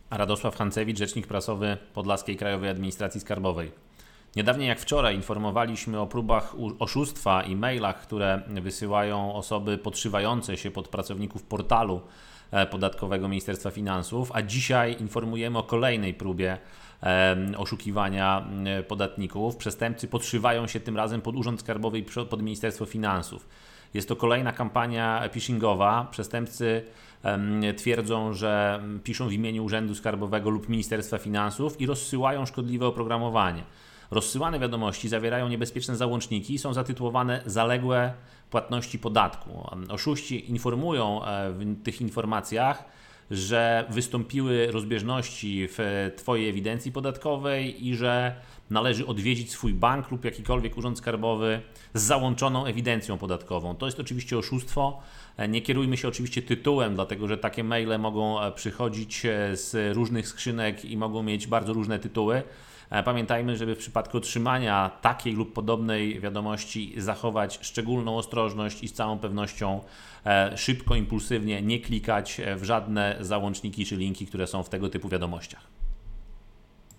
Radosław Hancewicz, rzecznik prasowy Podlaskiej Krajowej Administracji Skarbowej. Niedawniej jak wczoraj informowaliśmy o próbach oszustwa i mailach, które wysyłają osoby podszywające się pod pracowników portalu podatkowego Ministerstwa Finansów, a dzisiaj informujemy o kolejnej próbie oszukiwania podatników. Przestępcy podszywają się tym razem pod Urząd Skarbowy i pod Ministerstwo Finansów. Jest to kolejna kampania phishingowa. Przestępcy twierdzą, że piszą w imieniu Urzędu Skarbowego lub Ministerstwa Finansów i rozsyłają szkodliwe oprogramowanie. Rozsyłane wiadomości zawierają niebezpieczne załączniki i są zatytułowane zaległe płatności podatku. Oszuści informują w tych informacjach, że wystąpiły rozbieżności w Twojej ewidencji podatkowej i że należy odwiedzić swój bank lub jakikolwiek urząd skarbowy z załączoną ewidencją podatkową. To jest oczywiście oszustwo. Nie kierujmy się oczywiście tytułem, dlatego że takie maile mogą przychodzić z różnych skrzynek i mogą mieć bardzo różne tytuły. Pamiętajmy, żeby w przypadku otrzymania takiej lub podobnej wiadomości zachować szczególną ostrożność i z całą pewnością szybko, impulsywnie nie klikać w żadne załączniki czy linki, które są w tego typu wiadomościach.